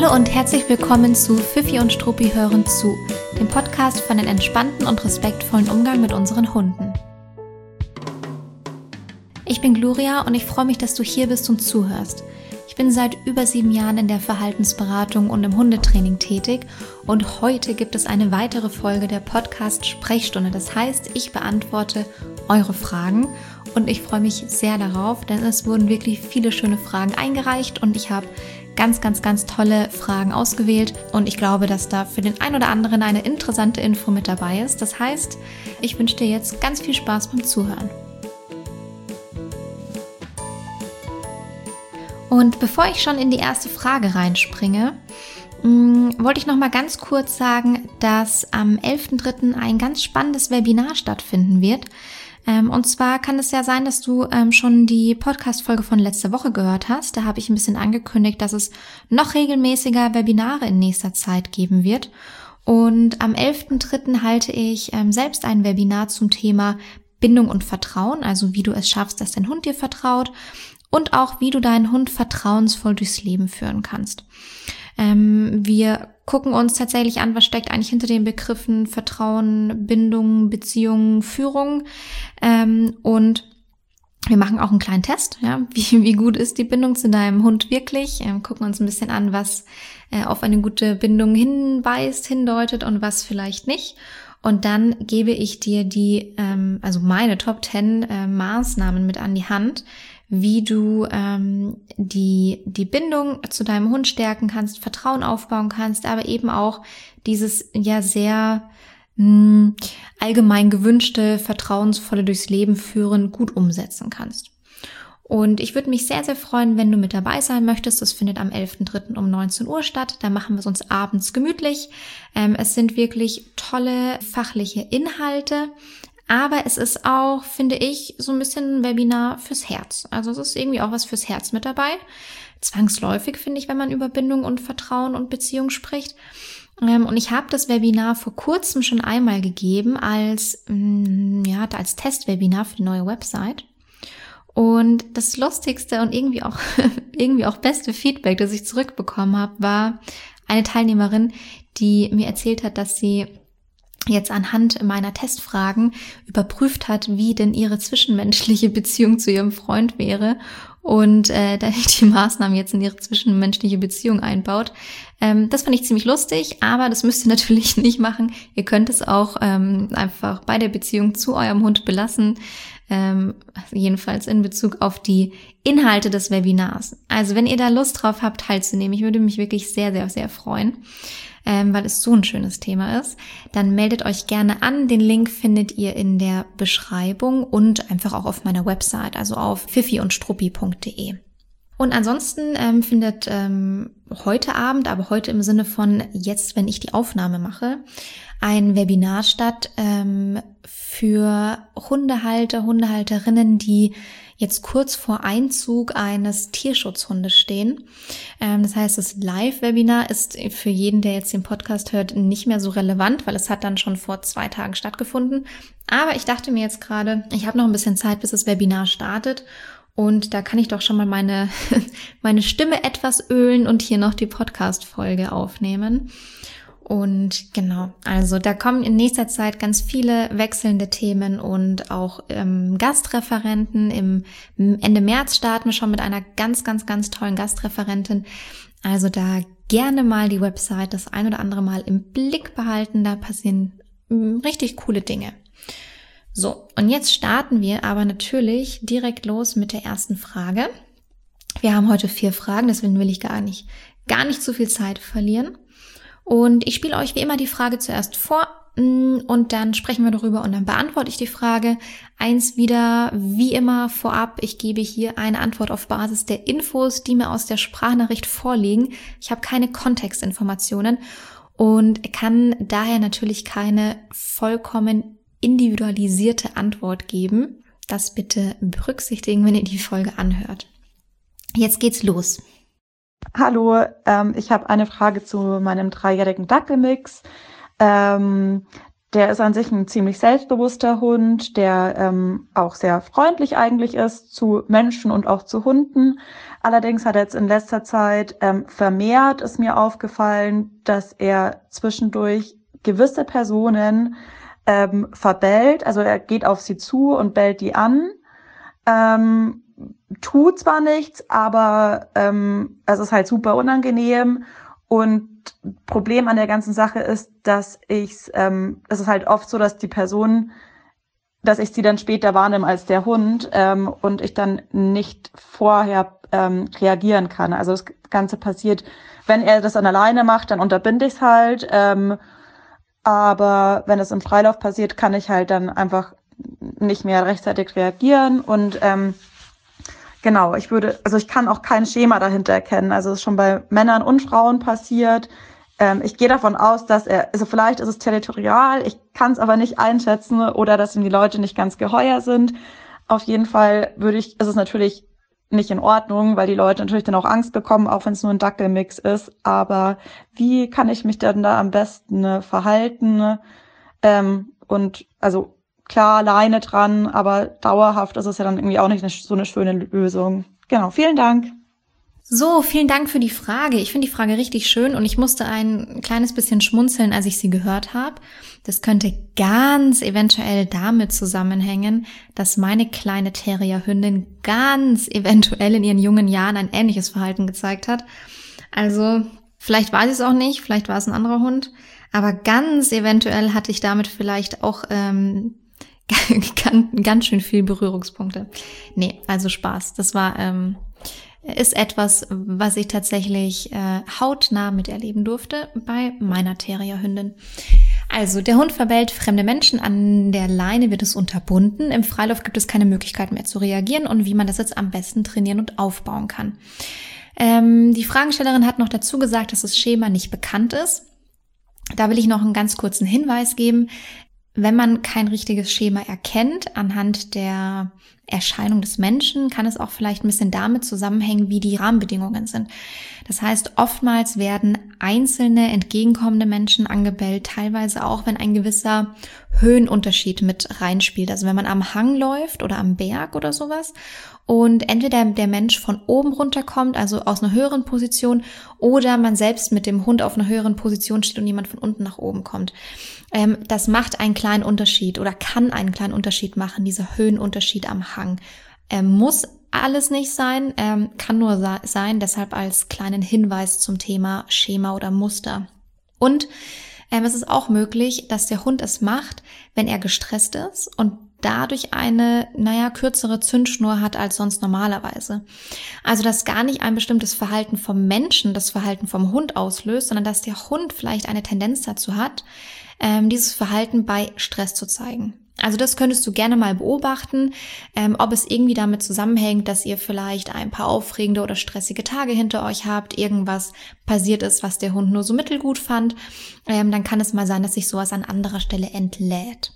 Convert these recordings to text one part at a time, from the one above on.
Hallo und herzlich willkommen zu Fifi und Struppi hören zu, dem Podcast für einen entspannten und respektvollen Umgang mit unseren Hunden. Ich bin Gloria und ich freue mich, dass du hier bist und zuhörst. Ich bin seit über 7 Jahren in der Verhaltensberatung und im Hundetraining tätig und heute gibt es eine weitere Folge der Podcast Sprechstunde. Das heißt, ich beantworte eure Fragen und ich freue mich sehr darauf, denn es wurden wirklich viele schöne Fragen eingereicht und ich habe ganz tolle Fragen ausgewählt und ich glaube, dass da für den einen oder anderen eine interessante Info mit dabei ist. Das heißt, ich wünsche dir jetzt ganz viel Spaß beim Zuhören. Und bevor ich schon in die erste Frage reinspringe, wollte ich noch mal ganz kurz sagen, dass am 11.3. ein ganz spannendes Webinar stattfinden wird. Und zwar kann es ja sein, dass du schon die Podcast-Folge von letzter Woche gehört hast. Da habe ich ein bisschen angekündigt, dass es noch regelmäßiger Webinare in nächster Zeit geben wird. Und am 11.3. halte ich selbst ein Webinar zum Thema Bindung und Vertrauen, also wie du es schaffst, dass dein Hund dir vertraut und auch wie du deinen Hund vertrauensvoll durchs Leben führen kannst. Wir gucken uns tatsächlich an, was steckt eigentlich hinter den Begriffen Vertrauen, Bindung, Beziehung, Führung. Und wir machen auch einen kleinen Test, ja, wie gut ist die Bindung zu deinem Hund wirklich. Gucken uns ein bisschen an, was auf eine gute Bindung hinweist, hindeutet und was vielleicht nicht. Und dann gebe ich dir also meine Top 10 Maßnahmen mit an die Hand, wie du die Bindung zu deinem Hund stärken kannst, Vertrauen aufbauen kannst, aber eben auch dieses ja sehr allgemein gewünschte, vertrauensvolle durchs Leben führen gut umsetzen kannst. Und ich würde mich sehr freuen, wenn du mit dabei sein möchtest. Das findet am 11.3. um 19 Uhr statt. Da machen wir es uns abends gemütlich. Es sind wirklich tolle fachliche Inhalte. Aber es ist auch, finde ich, so ein bisschen ein Webinar fürs Herz. Also es ist irgendwie auch was fürs Herz mit dabei. Zwangsläufig, finde ich, wenn man über Bindung und Vertrauen und Beziehung spricht. Und ich habe das Webinar vor kurzem schon einmal gegeben als Testwebinar für die neue Website. Und das lustigste und irgendwie auch beste Feedback, das ich zurückbekommen habe, war eine Teilnehmerin, die mir erzählt hat, dass sie jetzt anhand meiner Testfragen überprüft hat, wie denn ihre zwischenmenschliche Beziehung zu ihrem Freund wäre und die Maßnahmen jetzt in ihre zwischenmenschliche Beziehung einbaut. Das fand ich ziemlich lustig, aber das müsst ihr natürlich nicht machen. Ihr könnt es auch einfach bei der Beziehung zu eurem Hund belassen, jedenfalls in Bezug auf die Inhalte des Webinars. Also wenn ihr da Lust drauf habt, teilzunehmen, ich würde mich wirklich sehr freuen, weil es so ein schönes Thema ist, dann meldet euch gerne an. Den Link findet ihr in der Beschreibung und einfach auch auf meiner Website, also auf fifiundstruppi.de. Und ansonsten findet heute Abend, aber heute im Sinne von jetzt, wenn ich die Aufnahme mache, ein Webinar statt für Hundehalter, Hundehalterinnen, die jetzt kurz vor Einzug eines Tierschutzhundes stehen. Das heißt, das Live-Webinar ist für jeden, der jetzt den Podcast hört, nicht mehr so relevant, weil es hat dann schon vor 2 Tagen stattgefunden. Aber ich dachte mir jetzt gerade, ich habe noch ein bisschen Zeit, bis das Webinar startet. Und da kann ich doch schon mal meine Stimme etwas ölen und hier noch die Podcast-Folge aufnehmen. Und genau, also da kommen in nächster Zeit ganz viele wechselnde Themen und auch Gastreferenten. Im Ende März starten wir schon mit einer ganz tollen Gastreferentin. Also da gerne mal die Website das ein oder andere Mal im Blick behalten. Da passieren richtig coole Dinge. So, und jetzt starten wir aber natürlich direkt los mit der ersten Frage. Wir haben heute 4 Fragen, deswegen will ich gar nicht zu viel Zeit verlieren. Und ich spiele euch wie immer die Frage zuerst vor und dann sprechen wir darüber und dann beantworte ich die Frage. Eins wieder, wie immer vorab, ich gebe hier eine Antwort auf Basis der Infos, die mir aus der Sprachnachricht vorliegen. Ich habe keine Kontextinformationen und kann daher natürlich keine vollkommen individualisierte Antwort geben. Das bitte berücksichtigen, wenn ihr die Folge anhört. Jetzt geht's los. Hallo, ich habe eine Frage zu meinem 3-jährigen Dackelmix. Der ist an sich ein ziemlich selbstbewusster Hund, der auch sehr freundlich eigentlich ist zu Menschen und auch zu Hunden. Allerdings hat er jetzt in letzter Zeit vermehrt, ist mir aufgefallen, dass er zwischendurch gewisse Personen verbellt. Also er geht auf sie zu und bellt die an. Tut zwar nichts, aber es ist halt super unangenehm. Und Problem an der ganzen Sache ist, dass es ist halt oft so, dass dass ich sie dann später wahrnehme als der Hund und ich dann nicht vorher reagieren kann. Also das Ganze passiert, wenn er das dann alleine macht, dann unterbinde ich es halt. Aber wenn es im Freilauf passiert, kann ich halt dann einfach nicht mehr rechtzeitig reagieren und genau, ich kann auch kein Schema dahinter erkennen. Also es ist schon bei Männern und Frauen passiert. Ich gehe davon aus, dass vielleicht ist es territorial, ich kann es aber nicht einschätzen oder dass ihm die Leute nicht ganz geheuer sind. Auf jeden Fall ist es natürlich nicht in Ordnung, weil die Leute natürlich dann auch Angst bekommen, auch wenn es nur ein Dackelmix ist. Aber wie kann ich mich dann da am besten verhalten? Und also klar, Leine dran, aber dauerhaft ist es ja dann irgendwie auch nicht so eine schöne Lösung. Genau, vielen Dank. So, vielen Dank für die Frage. Ich finde die Frage richtig schön und ich musste ein kleines bisschen schmunzeln, als ich sie gehört habe. Das könnte ganz eventuell damit zusammenhängen, dass meine kleine Terrierhündin ganz eventuell in ihren jungen Jahren ein ähnliches Verhalten gezeigt hat. Also, vielleicht war sie es auch nicht, vielleicht war es ein anderer Hund, aber ganz eventuell hatte ich damit vielleicht auch ganz schön viel Berührungspunkte. Nee, also Spaß. Das ist etwas, was ich tatsächlich hautnah miterleben durfte bei meiner Terrierhündin. Also, der Hund verbellt fremde Menschen, an der Leine wird es unterbunden. Im Freilauf gibt es keine Möglichkeit mehr zu reagieren und wie man das jetzt am besten trainieren und aufbauen kann. Die Fragestellerin hat noch dazu gesagt, dass das Schema nicht bekannt ist. Da will ich noch einen ganz kurzen Hinweis geben. Wenn man kein richtiges Schema erkennt anhand der Erscheinung des Menschen, kann es auch vielleicht ein bisschen damit zusammenhängen, wie die Rahmenbedingungen sind. Das heißt, oftmals werden einzelne entgegenkommende Menschen angebellt, teilweise auch, wenn ein gewisser Höhenunterschied mit reinspielt. Also wenn man am Hang läuft oder am Berg oder sowas und entweder der Mensch von oben runterkommt, also aus einer höheren Position, oder man selbst mit dem Hund auf einer höheren Position steht und jemand von unten nach oben kommt. Das macht einen kleinen Unterschied oder kann einen kleinen Unterschied machen, dieser Höhenunterschied am Hang. Muss alles nicht sein, kann nur sein, deshalb als kleinen Hinweis zum Thema Schema oder Muster. Und es ist auch möglich, dass der Hund es macht, wenn er gestresst ist und dadurch eine, kürzere Zündschnur hat als sonst normalerweise. Also, dass gar nicht ein bestimmtes Verhalten vom Menschen das Verhalten vom Hund auslöst, sondern dass der Hund vielleicht eine Tendenz dazu hat, dieses Verhalten bei Stress zu zeigen. Also das könntest du gerne mal beobachten, ob es irgendwie damit zusammenhängt, dass ihr vielleicht ein paar aufregende oder stressige Tage hinter euch habt, irgendwas passiert ist, was der Hund nur so mittelgut fand, dann kann es mal sein, dass sich sowas an anderer Stelle entlädt.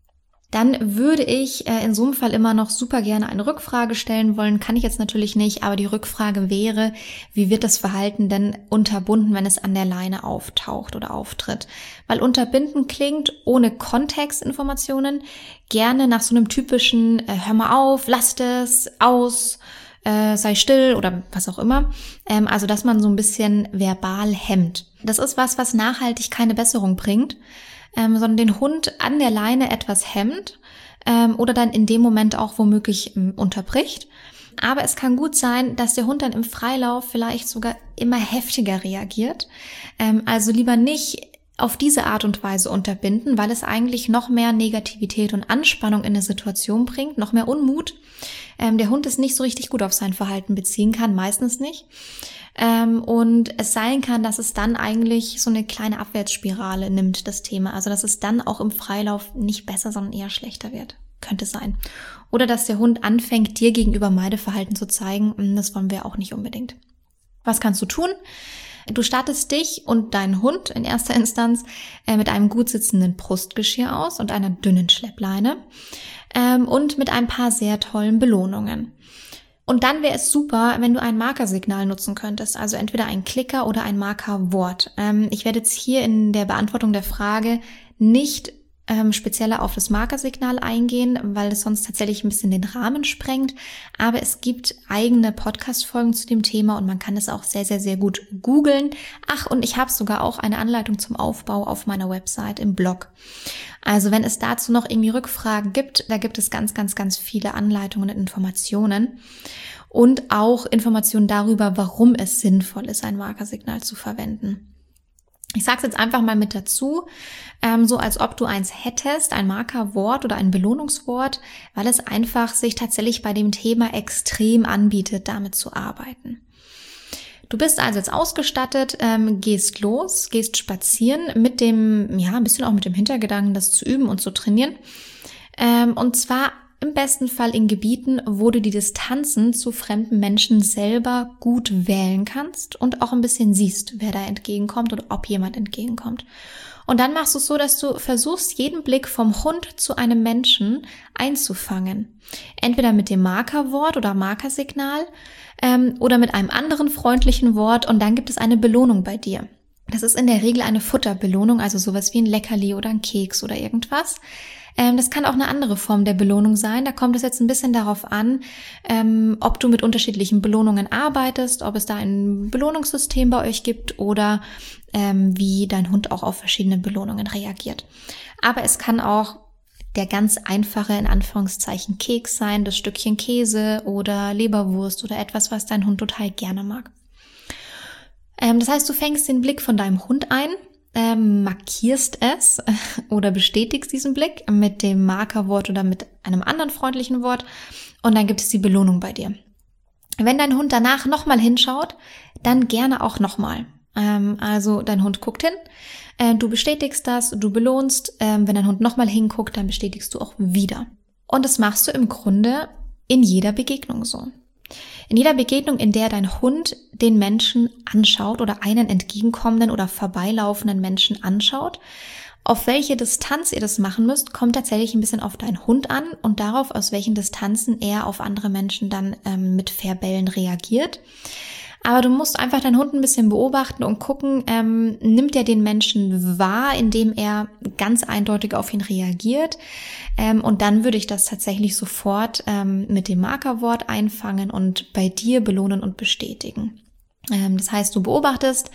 Dann würde ich in so einem Fall immer noch super gerne eine Rückfrage stellen wollen. Kann ich jetzt natürlich nicht, aber die Rückfrage wäre, wie wird das Verhalten denn unterbunden, wenn es an der Leine auftaucht oder auftritt? Weil unterbinden klingt ohne Kontextinformationen gerne nach so einem typischen hör mal auf, lasst es, aus, sei still oder was auch immer. Also dass man so ein bisschen verbal hemmt. Das ist was nachhaltig keine Besserung bringt. Sondern den Hund an der Leine etwas hemmt oder dann in dem Moment auch womöglich unterbricht. Aber es kann gut sein, dass der Hund dann im Freilauf vielleicht sogar immer heftiger reagiert. Also lieber nicht auf diese Art und Weise unterbinden, weil es eigentlich noch mehr Negativität und Anspannung in eine Situation bringt, noch mehr Unmut. Der Hund es nicht so richtig gut auf sein Verhalten beziehen kann, meistens nicht. Und es sein kann, dass es dann eigentlich so eine kleine Abwärtsspirale nimmt, das Thema. Also dass es dann auch im Freilauf nicht besser, sondern eher schlechter wird. Könnte sein. Oder dass der Hund anfängt, dir gegenüber Meideverhalten zu zeigen. Das wollen wir auch nicht unbedingt. Was kannst du tun? Du startest dich und deinen Hund in erster Instanz mit einem gut sitzenden Brustgeschirr aus und einer dünnen Schleppleine und mit ein paar sehr tollen Belohnungen. Und dann wäre es super, wenn du ein Markersignal nutzen könntest, also entweder ein Klicker oder ein Markerwort. Ich werde jetzt hier in der Beantwortung der Frage nicht spezieller auf das Markersignal eingehen, weil es sonst tatsächlich ein bisschen den Rahmen sprengt. Aber es gibt eigene Podcast-Folgen zu dem Thema und man kann es auch sehr, sehr, sehr gut googeln. Ach, und ich habe sogar auch eine Anleitung zum Aufbau auf meiner Website im Blog. Also wenn es dazu noch irgendwie Rückfragen gibt, da gibt es ganz, ganz, ganz viele Anleitungen und Informationen. Und auch Informationen darüber, warum es sinnvoll ist, ein Markersignal zu verwenden. Ich sage es jetzt einfach mal mit dazu, so als ob du eins hättest, ein Markerwort oder ein Belohnungswort, weil es einfach sich tatsächlich bei dem Thema extrem anbietet, damit zu arbeiten. Du bist also jetzt ausgestattet, gehst los, gehst spazieren mit dem, ja, ein bisschen auch mit dem Hintergedanken, das zu üben und zu trainieren. Und zwar im besten Fall in Gebieten, wo du die Distanzen zu fremden Menschen selber gut wählen kannst und auch ein bisschen siehst, wer da entgegenkommt oder ob jemand entgegenkommt. Und dann machst du es so, dass du versuchst, jeden Blick vom Hund zu einem Menschen einzufangen. Entweder mit dem Markerwort oder Markersignal oder mit einem anderen freundlichen Wort und dann gibt es eine Belohnung bei dir. Das ist in der Regel eine Futterbelohnung, also sowas wie ein Leckerli oder ein Keks oder irgendwas. Das kann auch eine andere Form der Belohnung sein. Da kommt es jetzt ein bisschen darauf an, ob du mit unterschiedlichen Belohnungen arbeitest, ob es da ein Belohnungssystem bei euch gibt oder wie dein Hund auch auf verschiedene Belohnungen reagiert. Aber es kann auch der ganz einfache, in Anführungszeichen, Keks sein, das Stückchen Käse oder Leberwurst oder etwas, was dein Hund total gerne mag. Das heißt, du fängst den Blick von deinem Hund ein, markierst es oder bestätigst diesen Blick mit dem Markerwort oder mit einem anderen freundlichen Wort und dann gibt es die Belohnung bei dir. Wenn dein Hund danach nochmal hinschaut, dann gerne auch nochmal. Also dein Hund guckt hin, du bestätigst das, du belohnst, wenn dein Hund nochmal hinguckt, dann bestätigst du auch wieder. Und das machst du im Grunde in jeder Begegnung so. In jeder Begegnung, in der dein Hund den Menschen anschaut oder einen entgegenkommenden oder vorbeilaufenden Menschen anschaut, auf welche Distanz ihr das machen müsst, kommt tatsächlich ein bisschen auf deinen Hund an und darauf, aus welchen Distanzen er auf andere Menschen dann mit Verbellen reagiert. Aber du musst einfach deinen Hund ein bisschen beobachten und gucken, nimmt er den Menschen wahr, indem er ganz eindeutig auf ihn reagiert. Und dann würde ich das tatsächlich sofort mit dem Markerwort einfangen und bei dir belohnen und bestätigen. Das heißt, du beobachtest,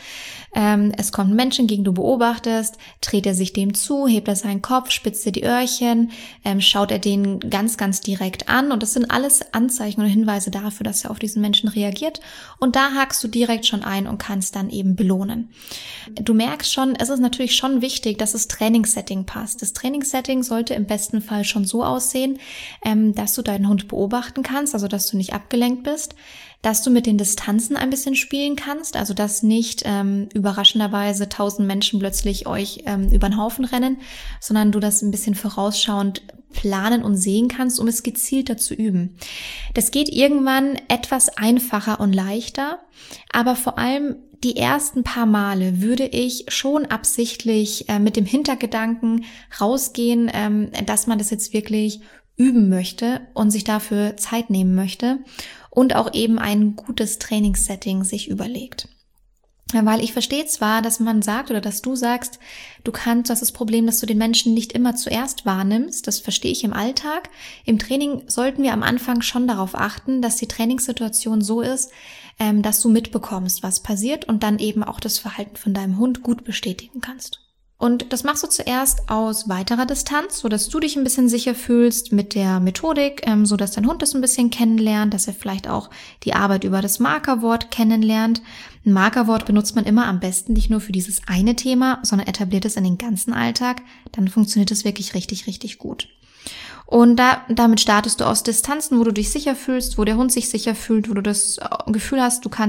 es kommt ein Mensch entgegen, du beobachtest, dreht er sich dem zu, hebt er seinen Kopf, spitzt er die Öhrchen, schaut er den ganz, ganz direkt an und das sind alles Anzeichen oder Hinweise dafür, dass er auf diesen Menschen reagiert und da hakst du direkt schon ein und kannst dann eben belohnen. Du merkst schon, es ist natürlich schon wichtig, dass das Trainingssetting passt. Das Trainingssetting sollte im besten Fall schon so aussehen, dass du deinen Hund beobachten kannst, also dass du nicht abgelenkt bist, dass du mit den Distanzen ein bisschen spielen kannst, also dass nicht überraschenderweise 1000 Menschen plötzlich euch über den Haufen rennen, sondern du das ein bisschen vorausschauend planen und sehen kannst, um es gezielter zu üben. Das geht irgendwann etwas einfacher und leichter, aber vor allem die ersten paar Male würde ich schon absichtlich mit dem Hintergedanken rausgehen, dass man das jetzt wirklich üben möchte und sich dafür Zeit nehmen möchte und auch eben ein gutes Trainingssetting sich überlegt. Weil ich verstehe zwar, dass man sagt oder dass du sagst, du hast das Problem, dass du den Menschen nicht immer zuerst wahrnimmst. Das verstehe ich im Alltag. Im Training sollten wir am Anfang schon darauf achten, dass die Trainingssituation so ist, dass du mitbekommst, was passiert und dann eben auch das Verhalten von deinem Hund gut bestätigen kannst. Und das machst du zuerst aus weiterer Distanz, so dass du dich ein bisschen sicher fühlst mit der Methodik, so dass dein Hund das ein bisschen kennenlernt, dass er vielleicht auch die Arbeit über das Markerwort kennenlernt. Ein Markerwort benutzt man immer am besten nicht nur für dieses eine Thema, sondern etabliert es in den ganzen Alltag. Dann funktioniert es wirklich richtig, richtig gut. Und damit startest du aus Distanzen, wo du dich sicher fühlst, wo der Hund sich sicher fühlt, wo du das Gefühl hast, du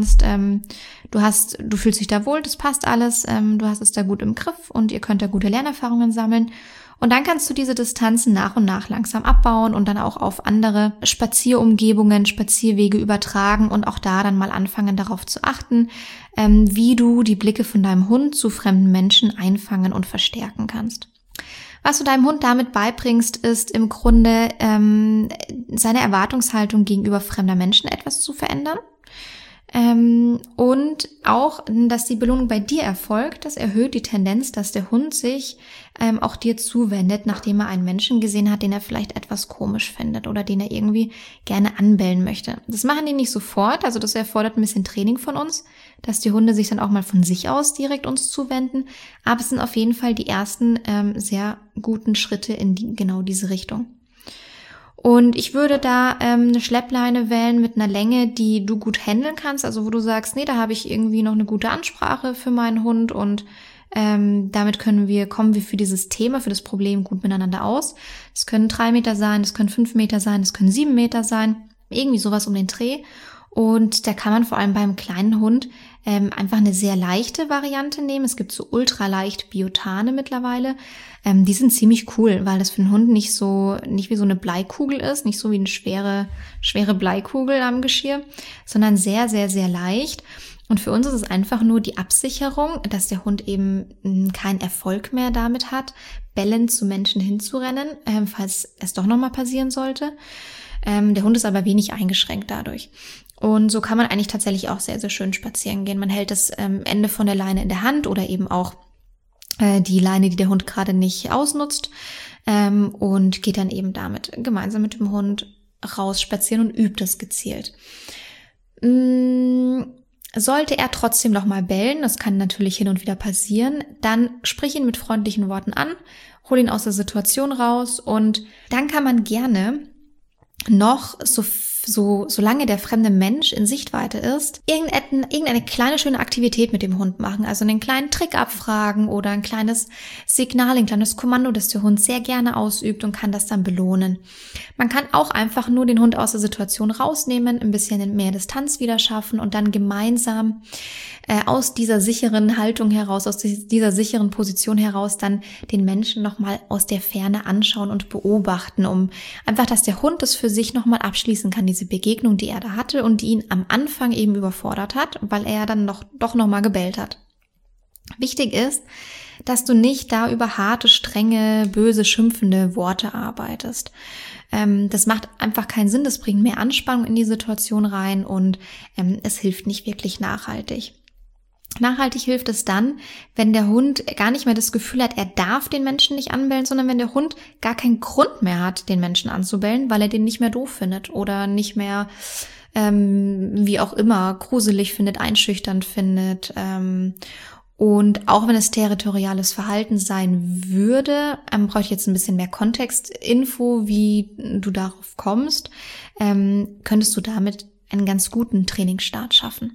fühlst dich da wohl, das passt alles, du hast es da gut im Griff und ihr könnt da gute Lernerfahrungen sammeln. Und dann kannst du diese Distanzen nach und nach langsam abbauen und dann auch auf andere Spazierumgebungen, Spazierwege übertragen und auch da dann mal anfangen, darauf zu achten, wie du die Blicke von deinem Hund zu fremden Menschen einfangen und verstärken kannst. Was du deinem Hund damit beibringst, ist im Grunde seine Erwartungshaltung gegenüber fremder Menschen etwas zu verändern. Und auch, dass die Belohnung bei dir erfolgt, das erhöht die Tendenz, dass der Hund sich auch dir zuwendet, nachdem er einen Menschen gesehen hat, den er vielleicht etwas komisch findet oder den er irgendwie gerne anbellen möchte. Das machen die nicht sofort, also das erfordert ein bisschen Training von uns, dass die Hunde sich dann auch mal von sich aus direkt uns zuwenden, aber es sind auf jeden Fall die ersten sehr guten Schritte in genau diese Richtung. Und ich würde da eine Schleppleine wählen mit einer Länge, die du gut handeln kannst, also wo du sagst, nee, da habe ich irgendwie noch eine gute Ansprache für meinen Hund und damit kommen wir für dieses Thema, für das Problem gut miteinander aus. Es können 3 Meter sein, es können 5 Meter sein, es können 7 Meter sein, irgendwie sowas um den Dreh. Und da kann man vor allem beim kleinen Hund einfach eine sehr leichte Variante nehmen. Es gibt so ultraleicht Biotane mittlerweile. Die sind ziemlich cool, weil das für den Hund nicht wie so eine Bleikugel ist, nicht so wie eine schwere Bleikugel am Geschirr, sondern sehr, sehr, sehr leicht. Und für uns ist es einfach nur die Absicherung, dass der Hund eben keinen Erfolg mehr damit hat, bellend zu Menschen hinzurennen, falls es doch nochmal passieren sollte. Der Hund ist aber wenig eingeschränkt dadurch. Und so kann man eigentlich tatsächlich auch sehr, sehr schön spazieren gehen. Man hält das Ende von der Leine in der Hand oder eben auch die Leine, die der Hund gerade nicht ausnutzt, und geht dann eben damit gemeinsam mit dem Hund raus spazieren und übt das gezielt. Sollte er trotzdem noch mal bellen, das kann natürlich hin und wieder passieren, dann sprich ihn mit freundlichen Worten an, hol ihn aus der Situation raus und dann kann man gerne noch solange der fremde Mensch in Sichtweite ist, irgendeine kleine schöne Aktivität mit dem Hund machen, also einen kleinen Trick abfragen oder ein kleines Signal, ein kleines Kommando, das der Hund sehr gerne ausübt und kann das dann belohnen. Man kann auch einfach nur den Hund aus der Situation rausnehmen, ein bisschen mehr Distanz wieder schaffen und dann gemeinsam aus dieser sicheren Haltung heraus, aus dieser sicheren Position heraus dann den Menschen nochmal aus der Ferne anschauen und beobachten, um einfach, dass der Hund das für sich nochmal abschließen kann, diese Begegnung, die er da hatte und die ihn am Anfang eben überfordert hat, weil er dann doch nochmal gebellt hat. Wichtig ist, dass du nicht da über harte, strenge, böse, schimpfende Worte arbeitest. Das macht einfach keinen Sinn, das bringt mehr Anspannung in die Situation rein und es hilft nicht wirklich nachhaltig. Nachhaltig hilft es dann, wenn der Hund gar nicht mehr das Gefühl hat, er darf den Menschen nicht anbellen, sondern wenn der Hund gar keinen Grund mehr hat, den Menschen anzubellen, weil er den nicht mehr doof findet oder nicht mehr, wie auch immer, gruselig findet, einschüchternd findet. Und auch wenn es territoriales Verhalten sein würde, brauche ich jetzt ein bisschen mehr Kontextinfo, wie du darauf kommst, könntest du damit einen ganz guten Trainingsstart schaffen.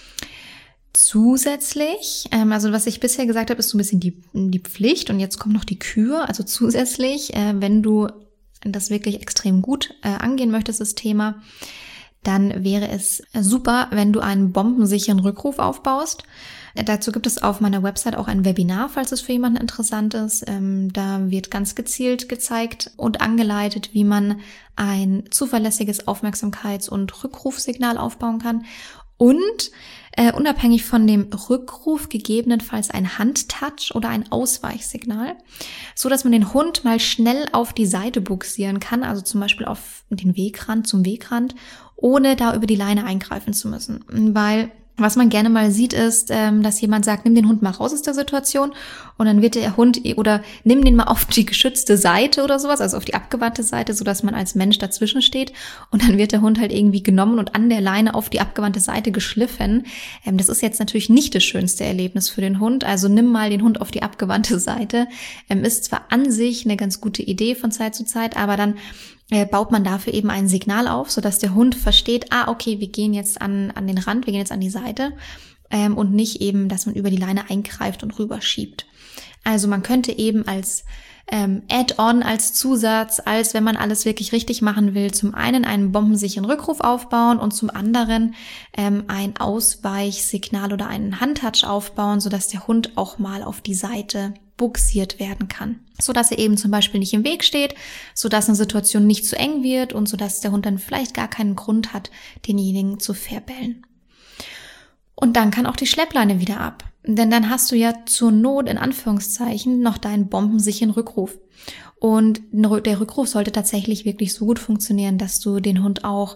Zusätzlich, also was ich bisher gesagt habe, ist so ein bisschen die Pflicht und jetzt kommt noch die Kür. Also zusätzlich, wenn du das wirklich extrem gut angehen möchtest, das Thema, dann wäre es super, wenn du einen bombensicheren Rückruf aufbaust. Dazu gibt es auf meiner Website auch ein Webinar, falls es für jemanden interessant ist. Da wird ganz gezielt gezeigt und angeleitet, wie man ein zuverlässiges Aufmerksamkeits- und Rückrufsignal aufbauen kann. Und unabhängig von dem Rückruf gegebenenfalls ein Handtouch oder ein Ausweichsignal, so dass man den Hund mal schnell auf die Seite bugsieren kann, also zum Beispiel auf den Wegrand, zum Wegrand, ohne da über die Leine eingreifen zu müssen. Weil was man gerne mal sieht, ist, dass jemand sagt, nimm den Hund mal raus aus der Situation und dann wird der Hund oder nimm den mal auf die geschützte Seite oder sowas, also auf die abgewandte Seite, sodass man als Mensch dazwischen steht und dann wird der Hund halt irgendwie genommen und an der Leine auf die abgewandte Seite geschliffen. Das ist jetzt natürlich nicht das schönste Erlebnis für den Hund, also nimm mal den Hund auf die abgewandte Seite. Ist zwar an sich eine ganz gute Idee von Zeit zu Zeit, aber dann baut man dafür eben ein Signal auf, sodass der Hund versteht, okay, wir gehen jetzt an den Rand, wir gehen jetzt an die Seite und nicht eben, dass man über die Leine eingreift und rüberschiebt. Also man könnte eben als Add-on, als Zusatz, als wenn man alles wirklich richtig machen will, zum einen einen bombensicheren Rückruf aufbauen und zum anderen ein Ausweichsignal oder einen Handtouch aufbauen, sodass der Hund auch mal auf die Seite bugsiert werden kann, sodass er eben zum Beispiel nicht im Weg steht, sodass eine Situation nicht zu eng wird und sodass der Hund dann vielleicht gar keinen Grund hat, denjenigen zu verbellen. Und dann kann auch die Schleppleine wieder ab, denn dann hast du ja zur Not in Anführungszeichen noch deinen bombensicheren Rückruf. Und der Rückruf sollte tatsächlich wirklich so gut funktionieren, dass du den Hund auch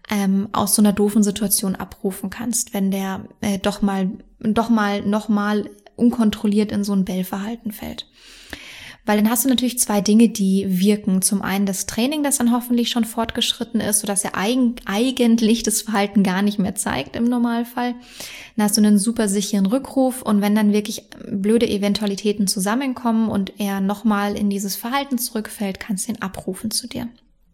aus so einer doofen Situation abrufen kannst, wenn der doch mal nochmal unkontrolliert in so ein Bellverhalten fällt. Weil dann hast du natürlich zwei Dinge, die wirken. Zum einen das Training, das dann hoffentlich schon fortgeschritten ist, sodass er eigentlich das Verhalten gar nicht mehr zeigt im Normalfall. Dann hast du einen super sicheren Rückruf und wenn dann wirklich blöde Eventualitäten zusammenkommen und er nochmal in dieses Verhalten zurückfällt, kannst du ihn abrufen zu dir.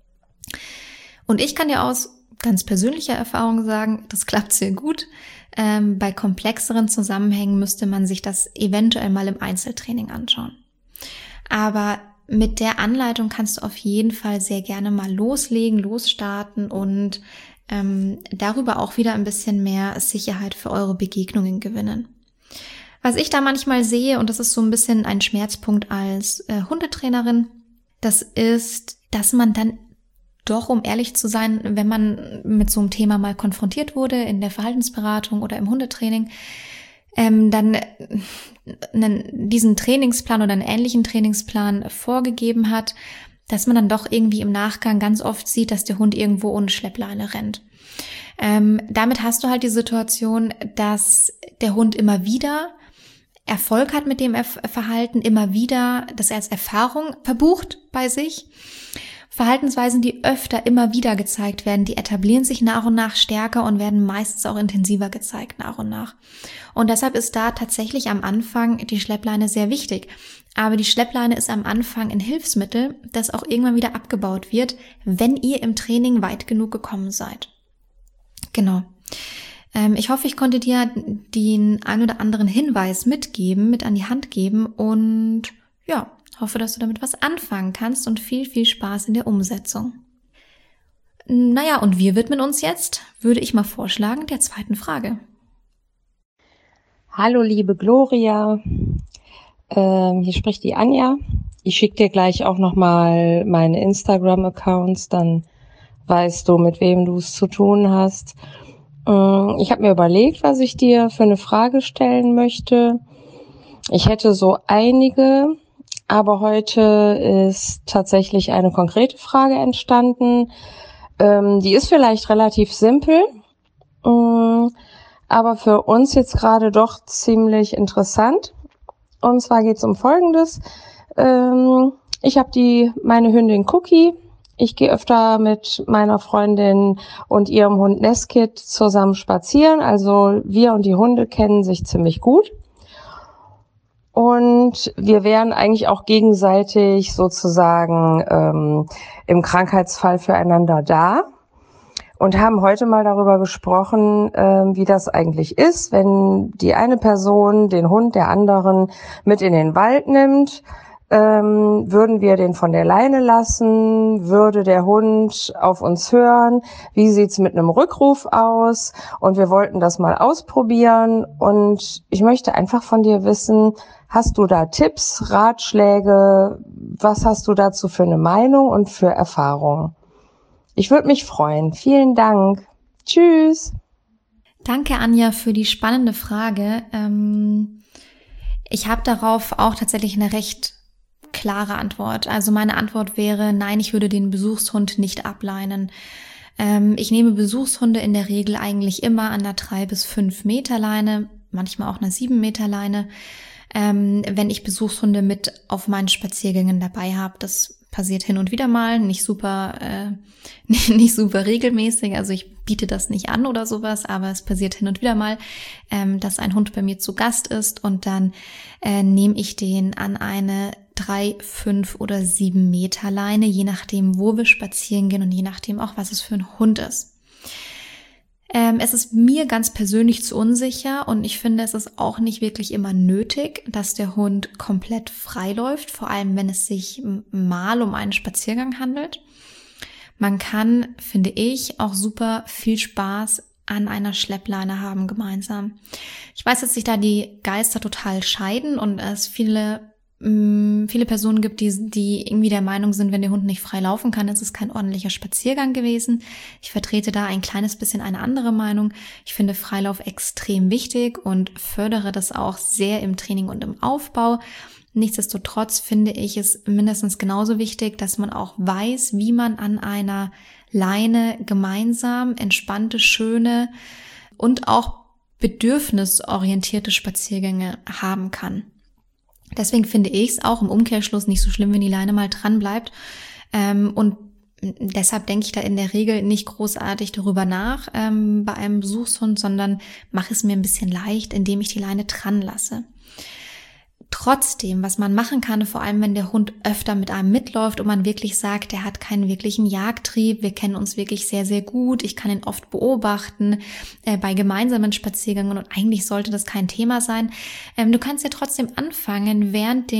Und ich kann dir aus ganz persönlicher Erfahrung sagen, das klappt sehr gut. Bei komplexeren Zusammenhängen müsste man sich das eventuell mal im Einzeltraining anschauen. Aber mit der Anleitung kannst du auf jeden Fall sehr gerne mal losstarten und darüber auch wieder ein bisschen mehr Sicherheit für eure Begegnungen gewinnen. Was ich da manchmal sehe, und das ist so ein bisschen ein Schmerzpunkt als Hundetrainerin, das ist, dass man dann doch, um ehrlich zu sein, wenn man mit so einem Thema mal konfrontiert wurde in der Verhaltensberatung oder im Hundetraining, dann diesen Trainingsplan oder einen ähnlichen Trainingsplan vorgegeben hat, dass man dann doch irgendwie im Nachgang ganz oft sieht, dass der Hund irgendwo ohne Schleppleine rennt. Damit hast du halt die Situation, dass der Hund immer wieder Erfolg hat mit dem Verhalten, immer wieder das als Erfahrung verbucht bei sich. Verhaltensweisen, die öfter immer wieder gezeigt werden, die etablieren sich nach und nach stärker und werden meistens auch intensiver gezeigt nach und nach. Und deshalb ist da tatsächlich am Anfang die Schleppleine sehr wichtig. Aber die Schleppleine ist am Anfang ein Hilfsmittel, das auch irgendwann wieder abgebaut wird, wenn ihr im Training weit genug gekommen seid. Genau. Ich hoffe, ich konnte dir den ein oder anderen Hinweis mit an die Hand geben und ja, hoffe, dass du damit was anfangen kannst und viel, viel Spaß in der Umsetzung. Naja, und wir widmen uns jetzt, würde ich mal vorschlagen, der zweiten Frage. Hallo liebe Gloria, hier spricht die Anja. Ich schicke dir gleich auch nochmal meine Instagram-Accounts, dann weißt du, mit wem du es zu tun hast. Ich habe mir überlegt, was ich dir für eine Frage stellen möchte. Ich hätte so einige, aber heute ist tatsächlich eine konkrete Frage entstanden. Die ist vielleicht relativ simpel, aber für uns jetzt gerade doch ziemlich interessant. Und zwar geht es um Folgendes. Ich habe meine Hündin Cookie. Ich gehe öfter mit meiner Freundin und ihrem Hund Neskit zusammen spazieren. Also wir und die Hunde kennen sich ziemlich gut. Und wir wären eigentlich auch gegenseitig sozusagen im Krankheitsfall füreinander da und haben heute mal darüber gesprochen, wie das eigentlich ist, wenn die eine Person den Hund der anderen mit in den Wald nimmt. Würden wir den von der Leine lassen? Würde der Hund auf uns hören? Wie sieht's mit einem Rückruf aus? Und wir wollten das mal ausprobieren. Und ich möchte einfach von dir wissen, hast du da Tipps, Ratschläge? Was hast du dazu für eine Meinung und für Erfahrung? Ich würde mich freuen. Vielen Dank. Tschüss. Danke, Anja, für die spannende Frage. Ich habe darauf auch tatsächlich eine recht klare Antwort. Also meine Antwort wäre, nein, ich würde den Besuchshund nicht ableinen. Ich nehme Besuchshunde in der Regel eigentlich immer an der 3 bis 5 Meter Leine, manchmal auch einer 7 Meter Leine, wenn ich Besuchshunde mit auf meinen Spaziergängen dabei habe. Das passiert hin und wieder mal, nicht super regelmäßig, also ich biete das nicht an oder sowas, aber es passiert hin und wieder mal, dass ein Hund bei mir zu Gast ist und dann nehme ich den an eine 3, 5 oder 7 Meter Leine, je nachdem, wo wir spazieren gehen und je nachdem auch, was es für ein Hund ist. Es ist mir ganz persönlich zu unsicher und ich finde, es ist auch nicht wirklich immer nötig, dass der Hund komplett frei läuft, vor allem wenn es sich mal um einen Spaziergang handelt. Man kann, finde ich, auch super viel Spaß an einer Schleppleine haben gemeinsam. Ich weiß, dass sich da die Geister total scheiden und es viele Personen gibt, die irgendwie der Meinung sind, wenn der Hund nicht frei laufen kann, ist es kein ordentlicher Spaziergang gewesen. Ich vertrete da ein kleines bisschen eine andere Meinung. Ich finde Freilauf extrem wichtig und fördere das auch sehr im Training und im Aufbau. Nichtsdestotrotz finde ich es mindestens genauso wichtig, dass man auch weiß, wie man an einer Leine gemeinsam entspannte, schöne und auch bedürfnisorientierte Spaziergänge haben kann. Deswegen finde ich es auch im Umkehrschluss nicht so schlimm, wenn die Leine mal dran bleibt. Und deshalb denke ich da in der Regel nicht großartig darüber nach bei einem Besuchshund, sondern mache es mir ein bisschen leicht, indem ich die Leine dran lasse. Trotzdem, was man machen kann, vor allem wenn der Hund öfter mit einem mitläuft und man wirklich sagt, der hat keinen wirklichen Jagdtrieb, wir kennen uns wirklich sehr, sehr gut, ich kann ihn oft beobachten bei gemeinsamen Spaziergängen und eigentlich sollte das kein Thema sein. Du kannst ja trotzdem anfangen, während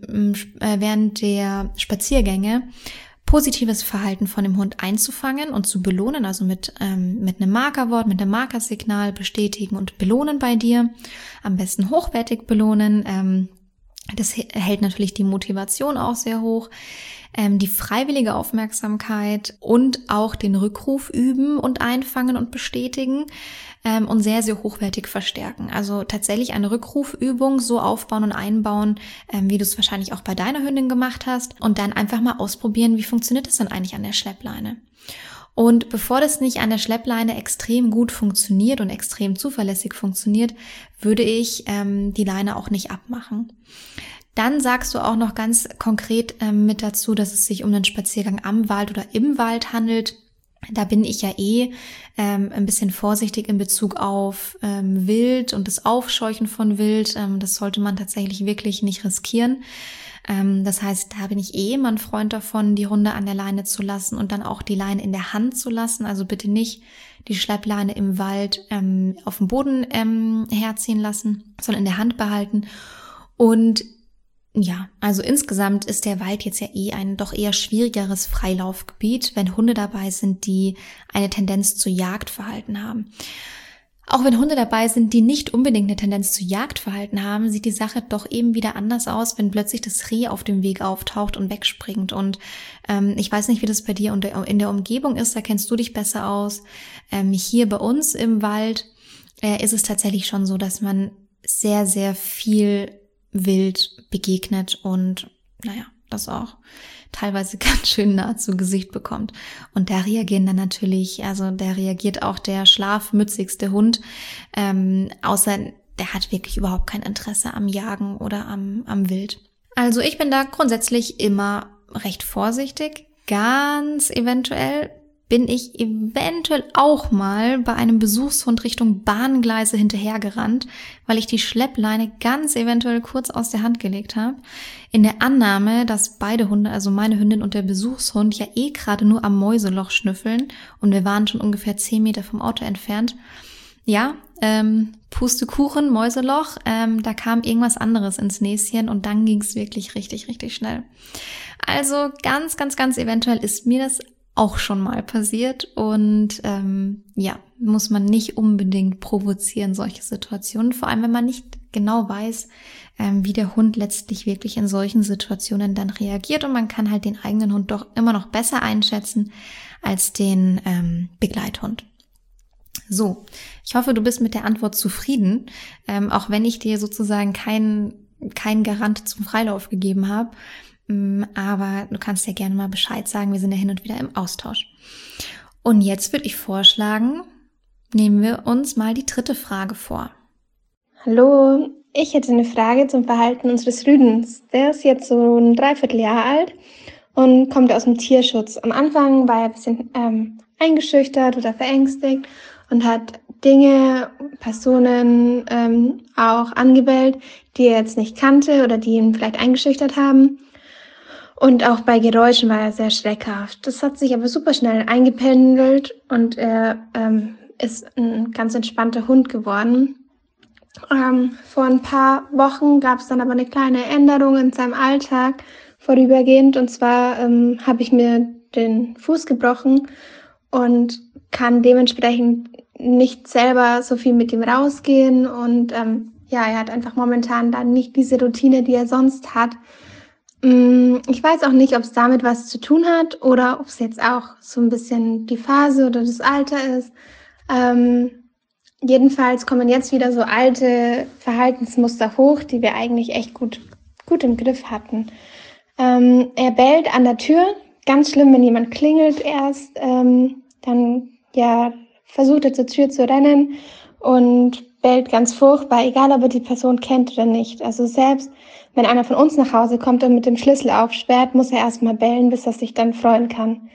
der Spaziergänge positives Verhalten von dem Hund einzufangen und zu belohnen, also mit einem Markerwort, mit einem Markersignal bestätigen und belohnen bei dir. Am besten hochwertig belohnen. Das hält natürlich die Motivation auch sehr hoch. Die freiwillige Aufmerksamkeit und auch den Rückruf üben und einfangen und bestätigen und sehr, sehr hochwertig verstärken. Also tatsächlich eine Rückrufübung so aufbauen und einbauen, wie du es wahrscheinlich auch bei deiner Hündin gemacht hast und dann einfach mal ausprobieren, wie funktioniert das denn eigentlich an der Schleppleine. Und bevor das nicht an der Schleppleine extrem gut funktioniert und extrem zuverlässig funktioniert, würde ich die Leine auch nicht abmachen. Dann sagst du auch noch ganz konkret mit dazu, dass es sich um einen Spaziergang am Wald oder im Wald handelt. Da bin ich ja ein bisschen vorsichtig in Bezug auf Wild und das Aufscheuchen von Wild. Das sollte man tatsächlich wirklich nicht riskieren. Das heißt, da bin ich immer ein Freund davon, die Hunde an der Leine zu lassen und dann auch die Leine in der Hand zu lassen. Also bitte nicht die Schleppleine im Wald auf dem Boden herziehen lassen, sondern in der Hand behalten. Und ja, also insgesamt ist der Wald jetzt ja ein doch eher schwierigeres Freilaufgebiet, wenn Hunde dabei sind, die eine Tendenz zu Jagdverhalten haben. Auch wenn Hunde dabei sind, die nicht unbedingt eine Tendenz zu Jagdverhalten haben, sieht die Sache doch eben wieder anders aus, wenn plötzlich das Reh auf dem Weg auftaucht und wegspringt. Und ich weiß nicht, wie das bei dir in der Umgebung ist, da kennst du dich besser aus. Hier bei uns im Wald ist es tatsächlich schon so, dass man sehr, sehr viel Wild begegnet und das auch teilweise ganz schön nah zu Gesicht bekommt. Und da reagiert auch der schlafmützigste Hund, außer der hat wirklich überhaupt kein Interesse am Jagen oder am Wild. Also ich bin da grundsätzlich immer recht vorsichtig. Ganz eventuell bin ich eventuell auch mal bei einem Besuchshund Richtung Bahngleise hinterhergerannt, weil ich die Schleppleine ganz eventuell kurz aus der Hand gelegt habe. In der Annahme, dass beide Hunde, also meine Hündin und der Besuchshund, ja gerade nur am Mäuseloch schnüffeln und wir waren schon ungefähr 10 Meter vom Auto entfernt. Ja, Pustekuchen, Mäuseloch, da kam irgendwas anderes ins Näschen und dann ging es wirklich richtig, richtig schnell. Also ganz, ganz, ganz eventuell ist mir das auch schon mal passiert und muss man nicht unbedingt provozieren, solche Situationen, vor allem wenn man nicht genau weiß, wie der Hund letztlich wirklich in solchen Situationen dann reagiert und man kann halt den eigenen Hund doch immer noch besser einschätzen als den Begleithund. So, ich hoffe, du bist mit der Antwort zufrieden, auch wenn ich dir sozusagen keinen Garant zum Freilauf gegeben habe. Aber du kannst ja gerne mal Bescheid sagen, wir sind ja hin und wieder im Austausch. Und jetzt würde ich vorschlagen, nehmen wir uns mal die 3. Frage vor. Hallo, ich hätte eine Frage zum Verhalten unseres Rüdens. Der ist jetzt so ein Dreivierteljahr alt und kommt aus dem Tierschutz. Am Anfang war er ein bisschen eingeschüchtert oder verängstigt und hat Dinge, Personen auch angebellt, die er jetzt nicht kannte oder die ihn vielleicht eingeschüchtert haben. Und auch bei Geräuschen war er sehr schreckhaft. Das hat sich aber super schnell eingependelt und er ist ein ganz entspannter Hund geworden. Vor ein paar Wochen gab es dann aber eine kleine Änderung in seinem Alltag vorübergehend. Und zwar habe ich mir den Fuß gebrochen und kann dementsprechend nicht selber so viel mit ihm rausgehen. Und er hat einfach momentan dann nicht diese Routine, die er sonst hat. Ich weiß auch nicht, ob es damit was zu tun hat oder ob es jetzt auch so ein bisschen die Phase oder das Alter ist. Jedenfalls kommen jetzt wieder so alte Verhaltensmuster hoch, die wir eigentlich echt gut im Griff hatten. Er bellt an der Tür ganz schlimm, wenn jemand klingelt erst, dann ja versucht er zur Tür zu rennen und bellt ganz furchtbar, egal ob er die Person kennt oder nicht. Also selbst wenn einer von uns nach Hause kommt und mit dem Schlüssel aufsperrt, muss er erstmal bellen, bis er sich dann freuen kann.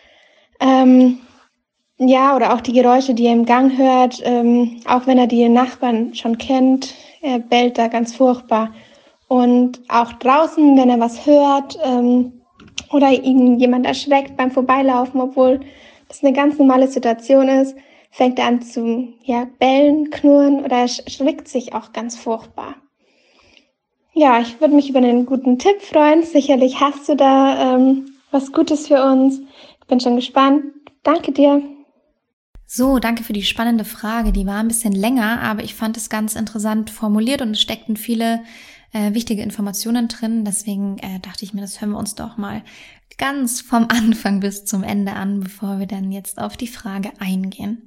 Ja, oder auch die Geräusche, die er im Gang hört, auch wenn er die Nachbarn schon kennt, er bellt da ganz furchtbar. Und auch draußen, wenn er was hört oder ihn jemand erschreckt beim Vorbeilaufen, obwohl das eine ganz normale Situation ist, fängt er an zu bellen, knurren oder erschrickt sich auch ganz furchtbar. Ja, ich würde mich über einen guten Tipp freuen. Sicherlich hast du da was Gutes für uns. Ich bin schon gespannt. Danke dir. So, danke für die spannende Frage. Die war ein bisschen länger, aber ich fand es ganz interessant formuliert und es steckten viele wichtige Informationen drin. Deswegen dachte ich mir, das hören wir uns doch mal ganz vom Anfang bis zum Ende an, bevor wir dann jetzt auf die Frage eingehen.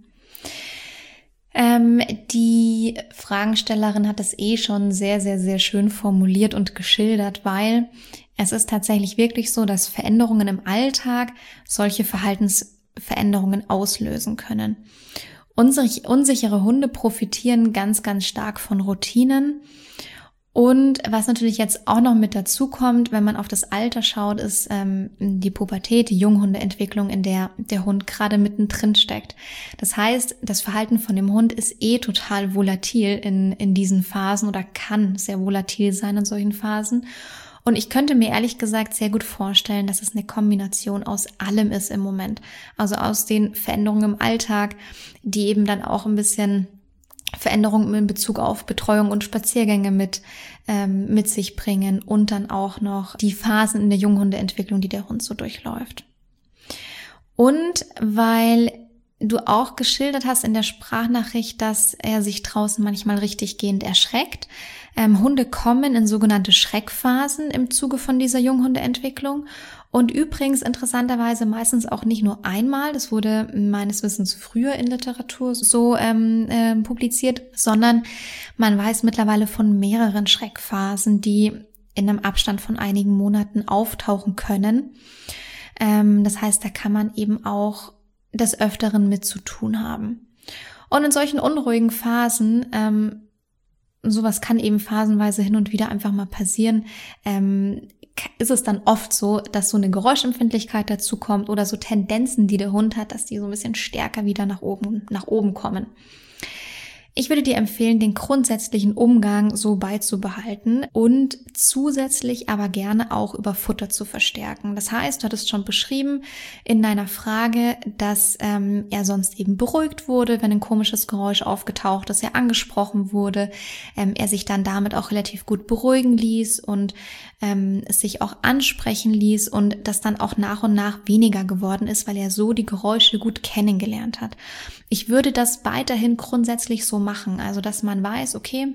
Die Fragenstellerin hat es schon sehr, sehr, sehr schön formuliert und geschildert, weil es ist tatsächlich wirklich so, dass Veränderungen im Alltag solche Verhaltensveränderungen auslösen können. Unsichere Hunde profitieren ganz, ganz stark von Routinen. Und was natürlich jetzt auch noch mit dazu kommt, wenn man auf das Alter schaut, ist die Pubertät, die Junghundeentwicklung, in der der Hund gerade mittendrin steckt. Das heißt, das Verhalten von dem Hund ist total volatil in diesen Phasen oder kann sehr volatil sein in solchen Phasen. Und ich könnte mir ehrlich gesagt sehr gut vorstellen, dass es eine Kombination aus allem ist im Moment. Also aus den Veränderungen im Alltag, die eben dann auch ein bisschen Veränderungen in Bezug auf Betreuung und Spaziergänge mit sich bringen und dann auch noch die Phasen in der Junghundeentwicklung, die der Hund so durchläuft. Und weil du auch geschildert hast in der Sprachnachricht, dass er sich draußen manchmal richtig gehend erschreckt. Hunde kommen in sogenannte Schreckphasen im Zuge von dieser Junghundeentwicklung. Und übrigens interessanterweise meistens auch nicht nur einmal, das wurde meines Wissens früher in Literatur so publiziert, sondern man weiß mittlerweile von mehreren Schreckphasen, die in einem Abstand von einigen Monaten auftauchen können. Das heißt, da kann man eben auch des Öfteren mit zu tun haben. Und in solchen unruhigen Phasen, sowas kann eben phasenweise hin und wieder einfach mal passieren, ist es dann oft so, dass so eine Geräuschempfindlichkeit dazu kommt oder so Tendenzen, die der Hund hat, dass die so ein bisschen stärker wieder nach oben kommen. Ich würde dir empfehlen, den grundsätzlichen Umgang so beizubehalten und zusätzlich aber gerne auch über Futter zu verstärken. Das heißt, du hattest schon beschrieben in deiner Frage, dass er sonst eben beruhigt wurde, wenn ein komisches Geräusch aufgetaucht ist, er angesprochen wurde, er sich dann damit auch relativ gut beruhigen ließ und es sich auch ansprechen ließ und das dann auch nach und nach weniger geworden ist, weil er so die Geräusche gut kennengelernt hat. Ich würde das weiterhin grundsätzlich so machen, also dass man weiß, okay,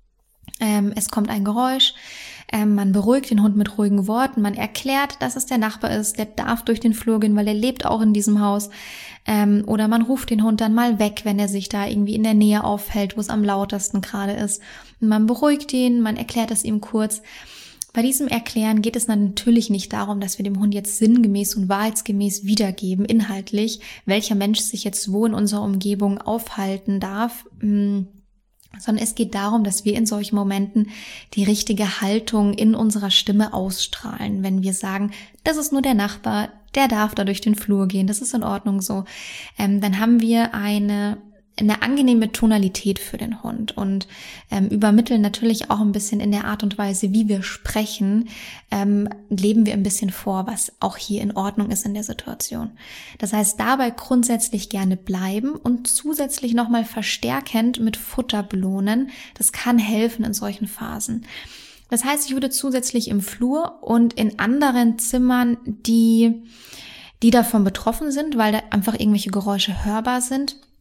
es kommt ein Geräusch, man beruhigt den Hund mit ruhigen Worten, man erklärt, dass es der Nachbar ist, der darf durch den Flur gehen, weil er lebt auch in diesem Haus, oder man ruft den Hund dann mal weg, wenn er sich da irgendwie in der Nähe aufhält, wo es am lautesten gerade ist. Und man beruhigt ihn, man erklärt es ihm kurz. Bei diesem Erklären geht es natürlich nicht darum, dass wir dem Hund jetzt sinngemäß und wahrheitsgemäß wiedergeben, inhaltlich, welcher Mensch sich jetzt wo in unserer Umgebung aufhalten darf, sondern es geht darum, dass wir in solchen Momenten die richtige Haltung in unserer Stimme ausstrahlen. Wenn wir sagen, das ist nur der Nachbar, der darf da durch den Flur gehen, das ist in Ordnung so, dann haben wir eine angenehme Tonalität für den Hund und übermitteln natürlich auch ein bisschen in der Art und Weise, wie wir sprechen, leben wir ein bisschen vor, was auch hier in Ordnung ist in der Situation. Das heißt, dabei grundsätzlich gerne bleiben und zusätzlich nochmal verstärkend mit Futter belohnen. Das kann helfen in solchen Phasen. Das heißt, ich würde zusätzlich im Flur und in anderen Zimmern, die davon betroffen sind, weil da einfach irgendwelche Geräusche hörbar sind,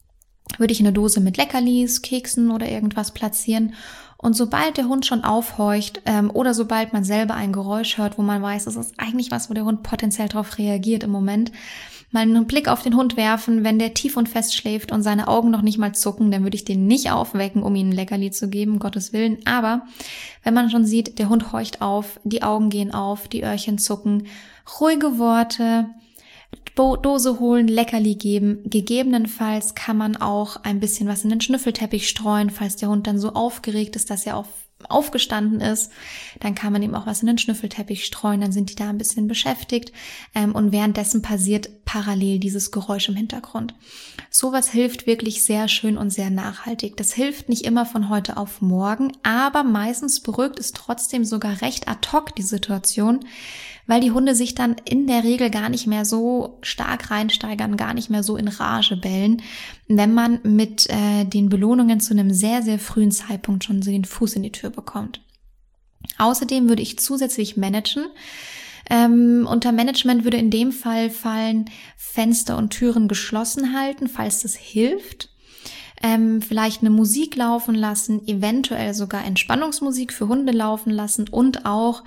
würde ich eine Dose mit Leckerlis, Keksen oder irgendwas platzieren. Und sobald der Hund schon aufhorcht oder sobald man selber ein Geräusch hört, wo man weiß, das ist eigentlich was, wo der Hund potenziell darauf reagiert im Moment, mal einen Blick auf den Hund werfen. Wenn der tief und fest schläft und seine Augen noch nicht mal zucken, dann würde ich den nicht aufwecken, um ihm ein Leckerli zu geben, um Gottes Willen. Aber wenn man schon sieht, der Hund horcht auf, die Augen gehen auf, die Öhrchen zucken, ruhige Worte, Dose holen, Leckerli geben. Gegebenenfalls kann man auch ein bisschen was in den Schnüffelteppich streuen, falls der Hund dann so aufgeregt ist, dass er aufgestanden ist. Dann kann man ihm auch was in den Schnüffelteppich streuen, dann sind die da ein bisschen beschäftigt und währenddessen passiert parallel dieses Geräusch im Hintergrund. Sowas hilft wirklich sehr schön und sehr nachhaltig. Das hilft nicht immer von heute auf morgen, aber meistens beruhigt es trotzdem sogar recht ad hoc die Situation, weil die Hunde sich dann in der Regel gar nicht mehr so stark reinsteigern, gar nicht mehr so in Rage bellen, wenn man mit den Belohnungen zu einem sehr, sehr frühen Zeitpunkt schon so den Fuß in die Tür bekommt. Außerdem würde ich zusätzlich managen. Unter Management würde in dem Fall fallen, Fenster und Türen geschlossen halten, falls das hilft. Vielleicht eine Musik laufen lassen, eventuell sogar Entspannungsmusik für Hunde laufen lassen und auch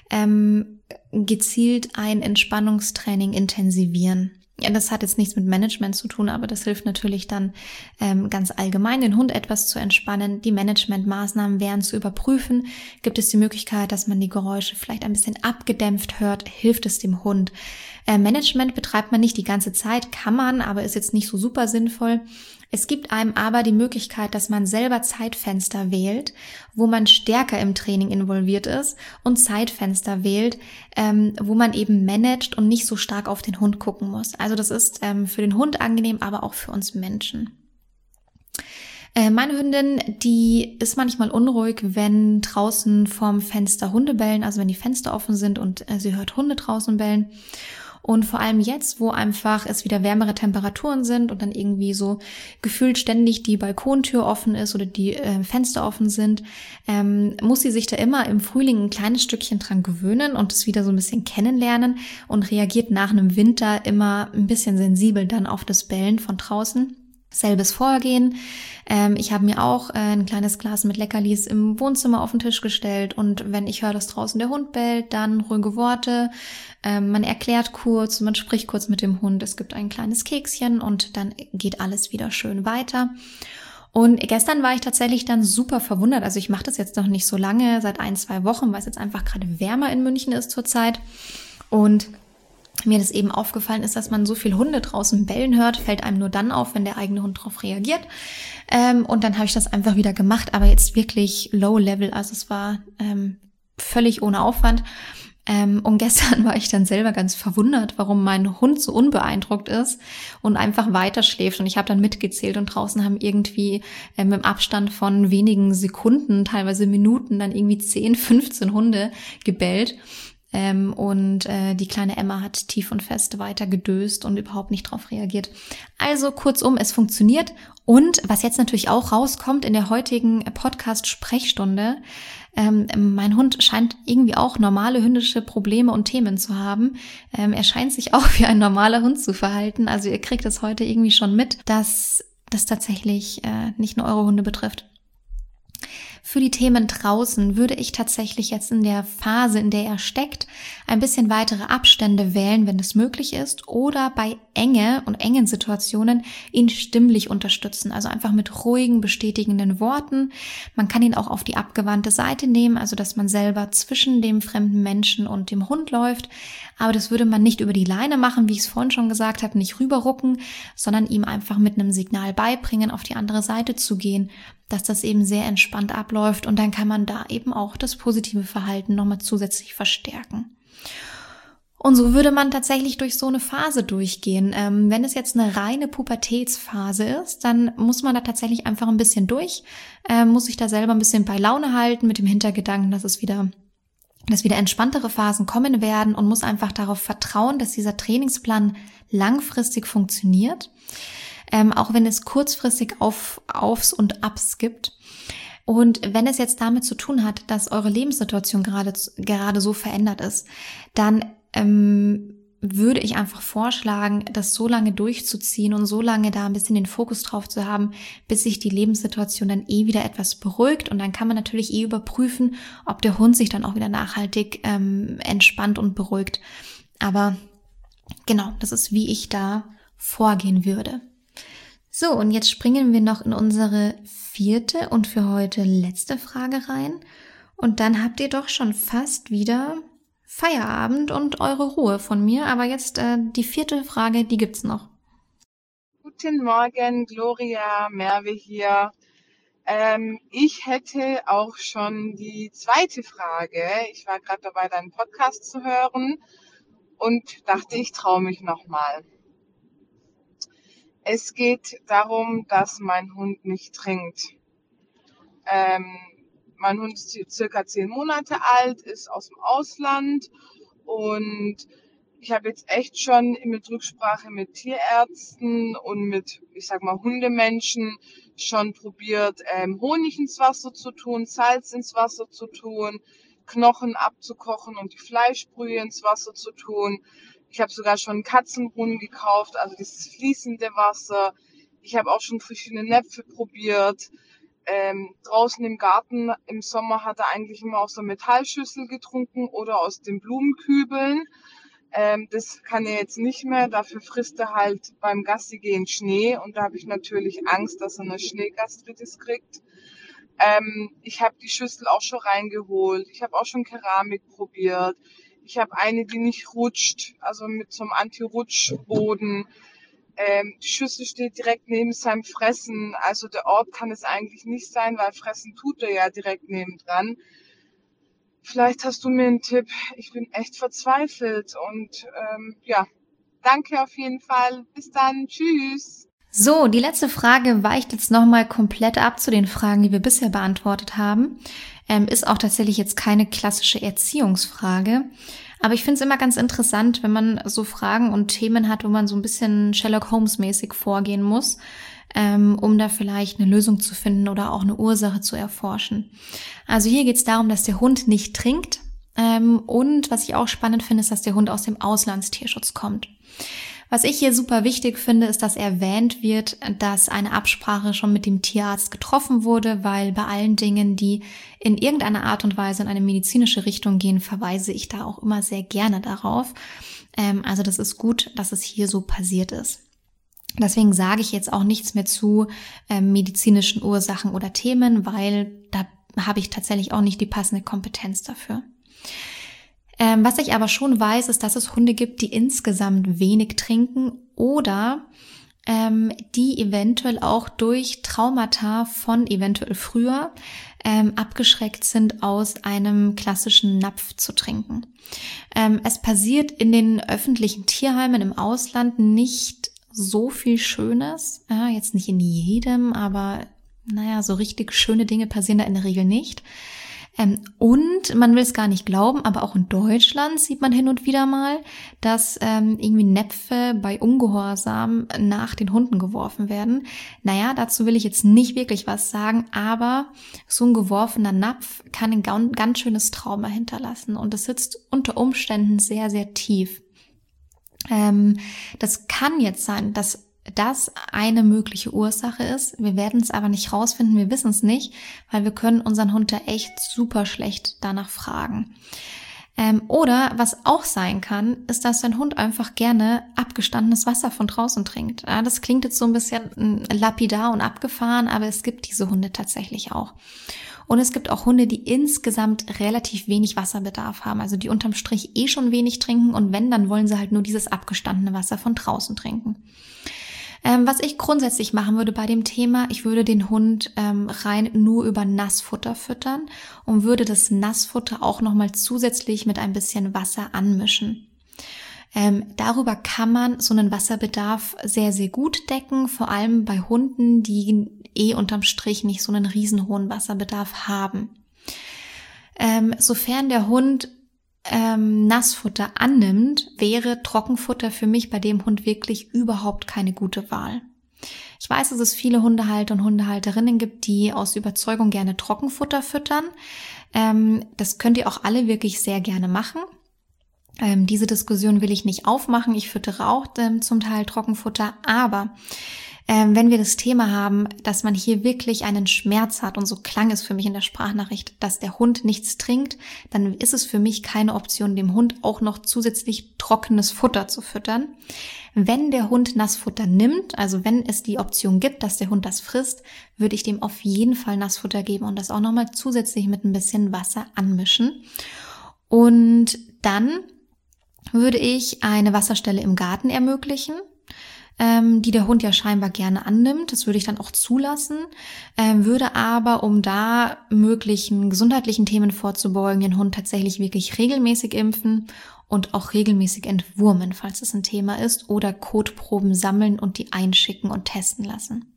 gezielt ein Entspannungstraining intensivieren. Ja, das hat jetzt nichts mit Management zu tun, aber das hilft natürlich dann ganz allgemein, den Hund etwas zu entspannen. Die Managementmaßnahmen wären zu überprüfen. Gibt es die Möglichkeit, dass man die Geräusche vielleicht ein bisschen abgedämpft hört? Hilft es dem Hund? Management betreibt man nicht die ganze Zeit, kann man, aber ist jetzt nicht so super sinnvoll. Es gibt einem aber die Möglichkeit, dass man selber Zeitfenster wählt, wo man stärker im Training involviert ist und Zeitfenster wählt, wo man eben managt und nicht so stark auf den Hund gucken muss. Also das ist für den Hund angenehm, aber auch für uns Menschen. Meine Hündin, die ist manchmal unruhig, wenn draußen vorm Fenster Hunde bellen, also wenn die Fenster offen sind und sie hört Hunde draußen bellen. Und vor allem jetzt, wo einfach es wieder wärmere Temperaturen sind und dann irgendwie so gefühlt ständig die Balkontür offen ist oder die Fenster offen sind, muss sie sich da immer im Frühling ein kleines Stückchen dran gewöhnen und es wieder so ein bisschen kennenlernen und reagiert nach einem Winter immer ein bisschen sensibel dann auf das Bellen von draußen. Selbes Vorgehen. Ich habe mir auch ein kleines Glas mit Leckerlis im Wohnzimmer auf den Tisch gestellt und wenn ich höre, dass draußen der Hund bellt, dann ruhige Worte. Man erklärt kurz, man spricht kurz mit dem Hund. Es gibt ein kleines Kekschen und dann geht alles wieder schön weiter. Und gestern war ich tatsächlich dann super verwundert. Also ich mache das jetzt noch nicht so lange, seit 1-2 Wochen, weil es jetzt einfach gerade wärmer in München ist zurzeit. Und mir das eben aufgefallen ist, dass man so viel Hunde draußen bellen hört, fällt einem nur dann auf, wenn der eigene Hund drauf reagiert. Und dann habe ich das einfach wieder gemacht, aber jetzt wirklich low level, also es war völlig ohne Aufwand. Und gestern war ich dann selber ganz verwundert, warum mein Hund so unbeeindruckt ist und einfach weiter schläft. Und ich habe dann mitgezählt und draußen haben irgendwie im Abstand von wenigen Sekunden, teilweise Minuten, dann irgendwie 10, 15 Hunde gebellt. Und die kleine Emma hat tief und fest weiter gedöst und überhaupt nicht drauf reagiert. Also kurzum, es funktioniert. Und was jetzt natürlich auch rauskommt in der heutigen Podcast-Sprechstunde, mein Hund scheint irgendwie auch normale hündische Probleme und Themen zu haben. Er scheint sich auch wie ein normaler Hund zu verhalten. Also ihr kriegt es heute irgendwie schon mit, dass das tatsächlich nicht nur eure Hunde betrifft. Für die Themen draußen würde ich tatsächlich jetzt in der Phase, in der er steckt, ein bisschen weitere Abstände wählen, wenn es möglich ist, oder bei engen Situationen ihn stimmlich unterstützen, also einfach mit ruhigen, bestätigenden Worten. Man kann ihn auch auf die abgewandte Seite nehmen, also dass man selber zwischen dem fremden Menschen und dem Hund läuft, aber das würde man nicht über die Leine machen, wie ich es vorhin schon gesagt habe, nicht rüberrucken, sondern ihm einfach mit einem Signal beibringen, auf die andere Seite zu gehen, dass das eben sehr entspannt abläuft und dann kann man da eben auch das positive Verhalten nochmal zusätzlich verstärken. Und so würde man tatsächlich durch so eine Phase durchgehen. Wenn es jetzt eine reine Pubertätsphase ist, dann muss man da tatsächlich einfach ein bisschen durch, muss sich da selber ein bisschen bei Laune halten mit dem Hintergedanken, dass wieder entspanntere Phasen kommen werden und muss einfach darauf vertrauen, dass dieser Trainingsplan langfristig funktioniert. Auch wenn es kurzfristig Aufs und Abs gibt. Und wenn es jetzt damit zu tun hat, dass eure Lebenssituation gerade so verändert ist, dann würde ich einfach vorschlagen, das so lange durchzuziehen und so lange da ein bisschen den Fokus drauf zu haben, bis sich die Lebenssituation dann wieder etwas beruhigt. Und dann kann man natürlich überprüfen, ob der Hund sich dann auch wieder nachhaltig entspannt und beruhigt. Aber genau, das ist, wie ich da vorgehen würde. So, und jetzt springen wir noch in unsere 4. und für heute letzte Frage rein. Und dann habt ihr doch schon fast wieder Feierabend und eure Ruhe von mir. Aber jetzt die 4. Frage, die gibt's noch. Guten Morgen, Gloria, Merve hier. Ich hätte auch schon die 2. Frage. Ich war gerade dabei, deinen Podcast zu hören und dachte, ich traue mich nochmal. Es geht darum, dass mein Hund nicht trinkt. Mein Hund ist circa 10 Monate alt, ist aus dem Ausland und ich habe jetzt echt schon mit Rücksprache mit Tierärzten und mit, ich sag mal, Hundemenschen schon probiert, Honig ins Wasser zu tun, Salz ins Wasser zu tun, Knochen abzukochen und die Fleischbrühe ins Wasser zu tun. Ich habe sogar schon einen Katzenbrunnen gekauft, also dieses fließende Wasser. Ich habe auch schon verschiedene Näpfe probiert. Draußen im Garten im Sommer hat er eigentlich immer aus der Metallschüssel getrunken oder aus den Blumenkübeln. Das kann er jetzt nicht mehr, dafür frisst er halt beim Gassigehen Schnee und da habe ich natürlich Angst, dass er eine Schneegastritis kriegt. Ich habe die Schüssel auch schon reingeholt, ich habe auch schon Keramik probiert, ich habe eine, die nicht rutscht, also mit so einem Anti-Rutsch-Boden. Die Schüssel steht direkt neben seinem Fressen, also der Ort kann es eigentlich nicht sein, weil Fressen tut er ja direkt nebendran. Vielleicht hast du mir einen Tipp. Ich bin echt verzweifelt und danke auf jeden Fall. Bis dann. Tschüss. So, die letzte Frage weicht jetzt nochmal komplett ab zu den Fragen, die wir bisher beantwortet haben. Ist auch tatsächlich jetzt keine klassische Erziehungsfrage. Aber ich finde es immer ganz interessant, wenn man so Fragen und Themen hat, wo man so ein bisschen Sherlock Holmes-mäßig vorgehen muss, um da vielleicht eine Lösung zu finden oder auch eine Ursache zu erforschen. Also hier geht es darum, dass der Hund nicht trinkt. Und was ich auch spannend finde, ist, dass der Hund aus dem Auslandstierschutz kommt. Was ich hier super wichtig finde, ist, dass erwähnt wird, dass eine Absprache schon mit dem Tierarzt getroffen wurde, weil bei allen Dingen, die in irgendeiner Art und Weise in eine medizinische Richtung gehen, verweise ich da auch immer sehr gerne darauf. Also das ist gut, dass es hier so passiert ist. Deswegen sage ich jetzt auch nichts mehr zu medizinischen Ursachen oder Themen, weil da habe ich tatsächlich auch nicht die passende Kompetenz dafür. Was ich aber schon weiß, ist, dass es Hunde gibt, die insgesamt wenig trinken oder die eventuell auch durch Traumata von eventuell früher abgeschreckt sind, aus einem klassischen Napf zu trinken. Es passiert in den öffentlichen Tierheimen im Ausland nicht so viel Schönes. Ja, jetzt nicht in jedem, aber so richtig schöne Dinge passieren da in der Regel nicht. Und man will es gar nicht glauben, aber auch in Deutschland sieht man hin und wieder mal, dass irgendwie Näpfe bei Ungehorsam nach den Hunden geworfen werden. Dazu will ich jetzt nicht wirklich was sagen, aber so ein geworfener Napf kann ein ganz schönes Trauma hinterlassen und es sitzt unter Umständen sehr, sehr tief. Das kann jetzt sein, dass das eine mögliche Ursache ist. Wir werden es aber nicht rausfinden, wir wissen es nicht, weil wir können unseren Hund da echt super schlecht danach fragen. Oder was auch sein kann, ist, dass dein Hund einfach gerne abgestandenes Wasser von draußen trinkt. Ja, das klingt jetzt so ein bisschen lapidar und abgefahren, aber es gibt diese Hunde tatsächlich auch. Und es gibt auch Hunde, die insgesamt relativ wenig Wasserbedarf haben, also die unterm Strich schon wenig trinken und wenn, dann wollen sie halt nur dieses abgestandene Wasser von draußen trinken. Was ich grundsätzlich machen würde bei dem Thema, ich würde den Hund rein nur über Nassfutter füttern und würde das Nassfutter auch nochmal zusätzlich mit ein bisschen Wasser anmischen. Darüber kann man so einen Wasserbedarf sehr, sehr gut decken, vor allem bei Hunden, die unterm Strich nicht so einen riesen hohen Wasserbedarf haben. Sofern der Hund Nassfutter annimmt, wäre Trockenfutter für mich bei dem Hund wirklich überhaupt keine gute Wahl. Ich weiß, dass es viele Hundehalter und Hundehalterinnen gibt, die aus Überzeugung gerne Trockenfutter füttern. Das könnt ihr auch alle wirklich sehr gerne machen. Diese Diskussion will ich nicht aufmachen. Ich füttere auch zum Teil Trockenfutter, aber wenn wir das Thema haben, dass man hier wirklich einen Schmerz hat, und so klang es für mich in der Sprachnachricht, dass der Hund nichts trinkt, dann ist es für mich keine Option, dem Hund auch noch zusätzlich trockenes Futter zu füttern. Wenn der Hund Nassfutter nimmt, also wenn es die Option gibt, dass der Hund das frisst, würde ich dem auf jeden Fall Nassfutter geben und das auch nochmal zusätzlich mit ein bisschen Wasser anmischen. Und dann würde ich eine Wasserstelle im Garten ermöglichen, die der Hund ja scheinbar gerne annimmt. Das würde ich dann auch zulassen, würde aber, um da möglichen gesundheitlichen Themen vorzubeugen, den Hund tatsächlich wirklich regelmäßig impfen und auch regelmäßig entwurmen, falls es ein Thema ist, oder Kotproben sammeln und die einschicken und testen lassen.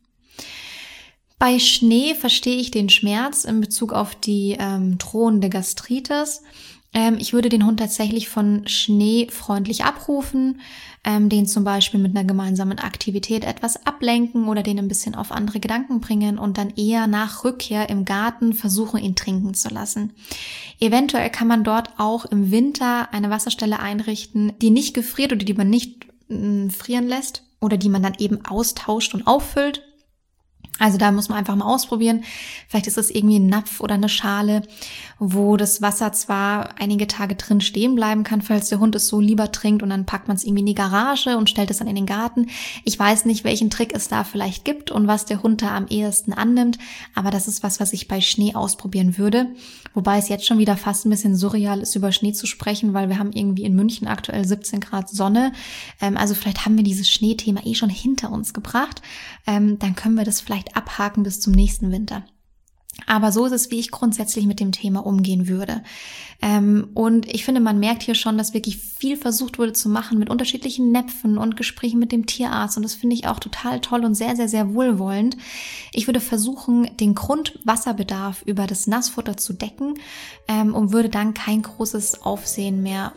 Bei Schnee verstehe ich den Schmerz in Bezug auf die drohende Gastritis. Ich würde den Hund tatsächlich von Schnee freundlich abrufen, den zum Beispiel mit einer gemeinsamen Aktivität etwas ablenken oder den ein bisschen auf andere Gedanken bringen und dann eher nach Rückkehr im Garten versuchen, ihn trinken zu lassen. Eventuell kann man dort auch im Winter eine Wasserstelle einrichten, die nicht gefriert oder die man nicht frieren lässt oder die man dann eben austauscht und auffüllt. Also da muss man einfach mal ausprobieren. Vielleicht ist es irgendwie ein Napf oder eine Schale, wo das Wasser zwar einige Tage drin stehen bleiben kann, falls der Hund es so lieber trinkt, und dann packt man es irgendwie in die Garage und stellt es dann in den Garten. Ich weiß nicht, welchen Trick es da vielleicht gibt und was der Hund da am ehesten annimmt, aber das ist was ich bei Schnee ausprobieren würde. Wobei es jetzt schon wieder fast ein bisschen surreal ist, über Schnee zu sprechen, weil wir haben irgendwie in München aktuell 17 Grad Sonne. Also vielleicht haben wir dieses Schneethema schon hinter uns gebracht. Dann können wir das vielleicht abhaken bis zum nächsten Winter. Aber so ist es, wie ich grundsätzlich mit dem Thema umgehen würde. Und ich finde, man merkt hier schon, dass wirklich viel versucht wurde zu machen mit unterschiedlichen Näpfen und Gesprächen mit dem Tierarzt. Und das finde ich auch total toll und sehr, sehr, sehr wohlwollend. Ich würde versuchen, den Grundwasserbedarf über das Nassfutter zu decken, und würde dann kein großes Aufsehen mehr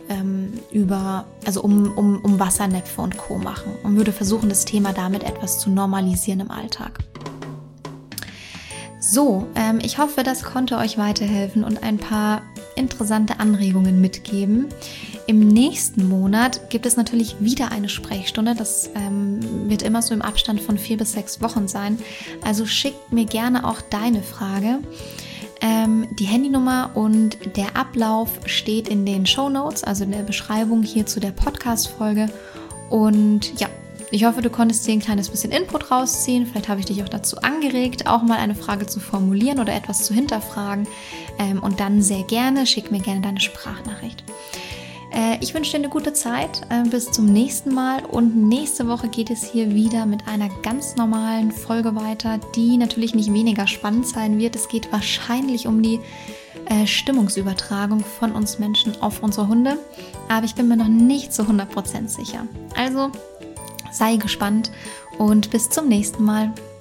um Wassernäpfe und Co. machen. Und würde versuchen, das Thema damit etwas zu normalisieren im Alltag. So, ich hoffe, das konnte euch weiterhelfen und ein paar interessante Anregungen mitgeben. Im nächsten Monat gibt es natürlich wieder eine Sprechstunde. Das wird immer so im Abstand von 4 bis 6 Wochen sein. Also schickt mir gerne auch deine Frage. Die Handynummer und der Ablauf steht in den Shownotes, also in der Beschreibung hier zu der Podcast-Folge. Und ja, ich hoffe, du konntest dir ein kleines bisschen Input rausziehen. Vielleicht habe ich dich auch dazu angeregt, auch mal eine Frage zu formulieren oder etwas zu hinterfragen. Und dann sehr gerne, schick mir gerne deine Sprachnachricht. Ich wünsche dir eine gute Zeit. Bis zum nächsten Mal. Und nächste Woche geht es hier wieder mit einer ganz normalen Folge weiter, die natürlich nicht weniger spannend sein wird. Es geht wahrscheinlich um die Stimmungsübertragung von uns Menschen auf unsere Hunde. Aber ich bin mir noch nicht zu 100% sicher. Also sei gespannt und bis zum nächsten Mal.